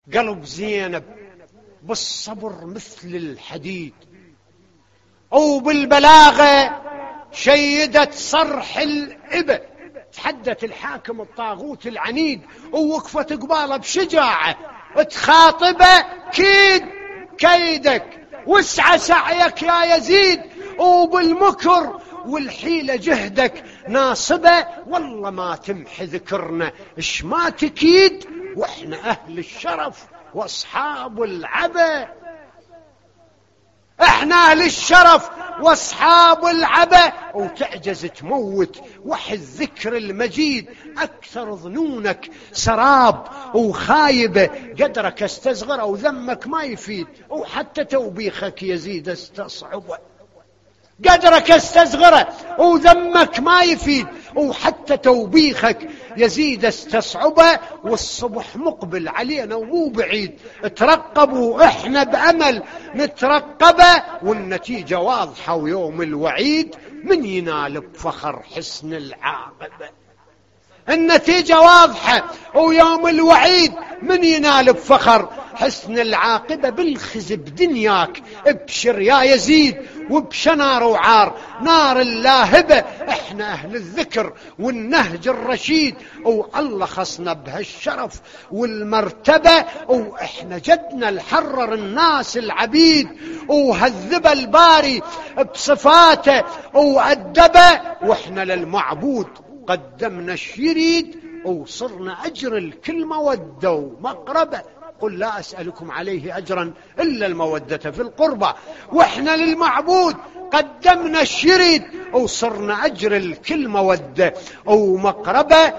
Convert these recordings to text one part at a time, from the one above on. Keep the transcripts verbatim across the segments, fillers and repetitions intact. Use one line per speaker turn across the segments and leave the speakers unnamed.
قلب زينب بالصبر مثل الحديد، وبالبلاغة شيدت صرح الإبة. تحدت الحاكم الطاغوت العنيد ووقفت قباله بشجاعة تخاطبه: كيد كيدك واسعى سعيك يا يزيد، وبالمكر والحيلة جهدك ناصبة، والله ما تمحي ذكرنا اش ما تكيد، واحنا اهل الشرف واصحاب العبا. احنا اهل الشرف واصحاب العبا، وتعجز تموت وحي الذكر المجيد. اكثر ظنونك سراب وخايبة، قدرك استصغر وذمك ما يفيد، وحتى توبيخك يزيد استصعبه. قدرك استصغره وذمك ما يفيد، وحتى توبيخك يزيد استصعبه. والصبح مقبل علينا ومو بعيد، ترقبوا احنا بأمل نترقبه، والنتيجة واضحة ويوم الوعيد من ينال بفخر حسن العاقبة. النتيجة واضحة ويوم الوعيد من ينال بفخر حسن العاقبة. بالخزب دنياك ابشر يا يزيد، وبشنار وعار نار اللاهبة. احنا اهل الذكر والنهج الرشيد، والله خصنا بهالشرف والمرتبة، واحنا جدنا الحرر الناس العبيد، وهذب الباري بصفاته وأدبه، واحنا للمعبود قدمنا الشريد، وصرنا أجر الكل مودة ومقربة. قل لا أسألكم عليه أجرا إلا المودة في القربة. وإحنا للمعبود قدمنا الشريد، وصرنا أجر الكل مودة ومقربة.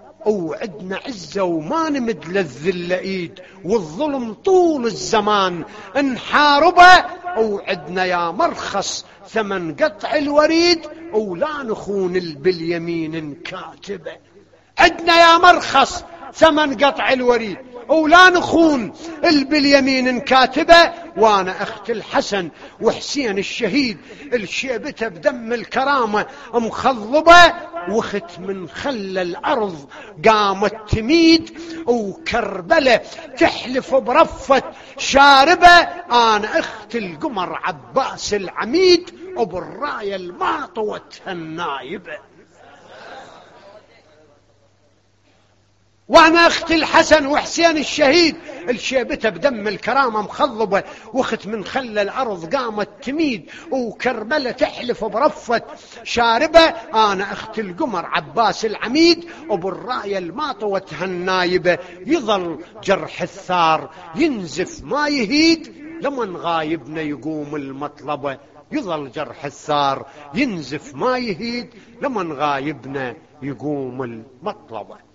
وعدنا عزة وما نمد للذل إيد، والظلم طول الزمان نحاربه. وعدنا يا مرخص ثمن قطع الوريد، ولا نخون باليمين كاتبه. عدنا يا مرخص ثمن قطع الوريد، ولا نخون باليمين كاتبه. وانا اخت الحسن وحسين الشهيد، الشيبته بدم الكرامة مخضبة، وخت من خل الارض قامت تميد، وكربلة تحلف برفة شاربة. انا اخت القمر عباس العميد، وبالراية الماطوة النايبة. وانا اخت الحسن وحسين الشهيد، الشيبته بدم الكرامة مخضبة، وخت من خل الارض قامت تميد، وكربلة تحلف برفة شاربة. انا اخت القمر عباس العميد، وبالراية الماطوة النايبة. يظل جرح الثار ينزف ما يهيد، لمن غايبنا يقوم المطلبة. يظل جرح الثار ينزف ما يهيد، لمن غايبنا يقوم المطلبة.